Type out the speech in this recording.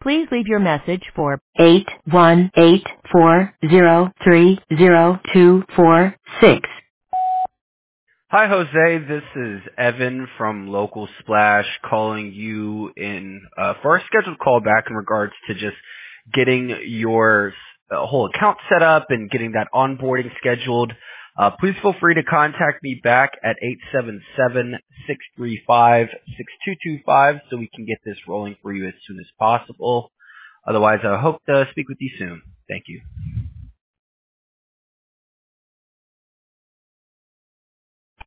Please leave your message for 81840302446. Hi, Jose. This is Evan from Local Splash calling you in for a scheduled call back in regards to just getting your whole account set up and getting that onboarding scheduled. Please feel free to contact me back at 877-635-6225 so we can get this rolling for you as soon as possible. Otherwise, I hope to speak with you soon. Thank you.